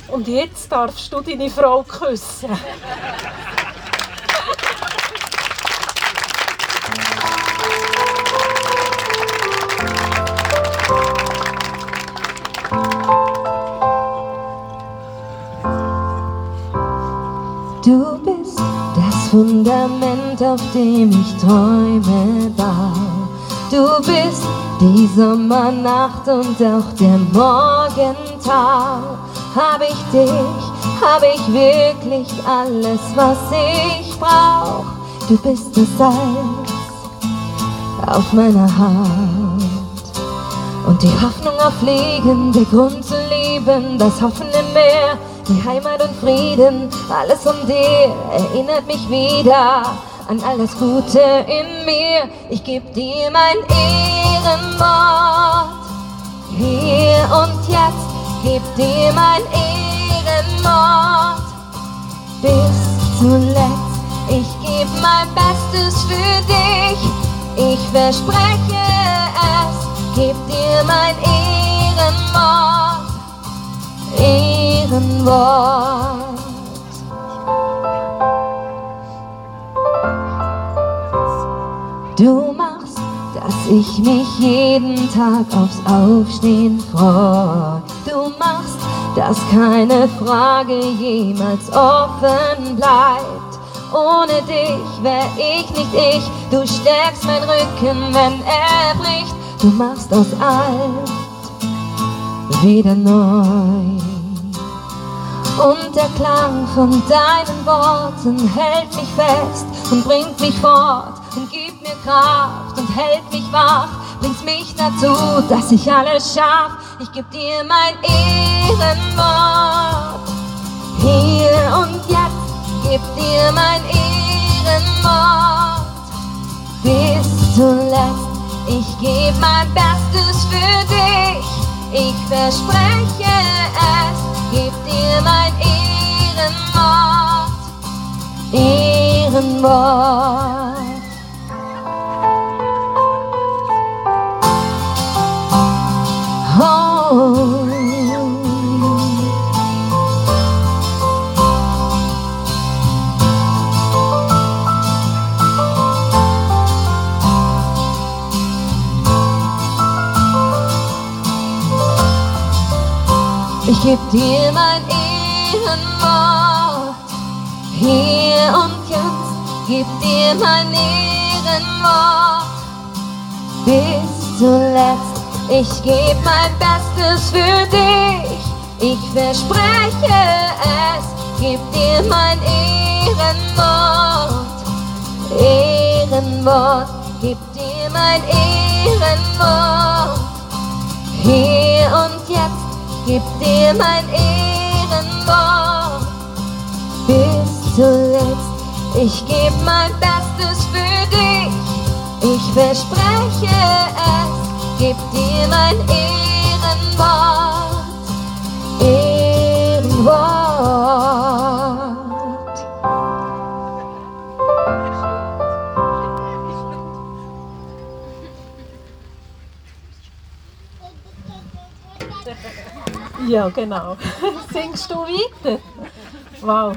Und jetzt darfst du deine Frau küssen. Du bist das Fundament, auf dem ich Träume baue. Du bist die Sommernacht und auch der Morgentau. Hab ich dich, hab ich wirklich alles, was ich brauch. Du bist das Salz auf meiner Haut und die Hoffnung auf Leben, der Grund zu lieben, das Hoffen im Meer, die Heimat und Frieden, alles um dir erinnert mich wieder an all das Gute in mir. Ich geb dir mein Ehrenwort, hier und jetzt, geb dir mein Ehrenwort. Bis zuletzt, ich geb mein Bestes für dich, ich verspreche es, geb dir mein Ehrenwort, Ehrenwort. Du machst, dass ich mich jeden Tag aufs Aufstehen freu. Du machst, dass keine Frage jemals offen bleibt. Ohne dich wär ich nicht ich. Du stärkst mein Rücken, wenn er bricht. Du machst aus alt wieder neu. Und der Klang von deinen Worten hält mich fest und bringt mich fort und gibt mir Kraft und hält mich wach, bringt mich dazu, dass ich alles schaff. Ich geb dir mein Ehrenwort, hier und jetzt, geb dir mein Ehrenwort. Bis zuletzt, ich geb mein Bestes für dich, ich verspreche es, geb dir mein Ehrenwort, Ehrenwort. Oh. Ich geb dir mein Ehrenwort, hier und jetzt, geb dir mein Ehrenwort. Bis zuletzt, ich geb mein Bestes für dich, ich verspreche es, geb dir mein Ehrenwort, Ehrenwort, geb dir mein Ehrenwort, hier und jetzt, geb dir mein Ehrenwort. Bis zuletzt, ich geb mein Bestes für dich, ich verspreche es, geb dir mein Ehrenwort, Ehrenwort. Ja, genau. Singst du weiter? Wow.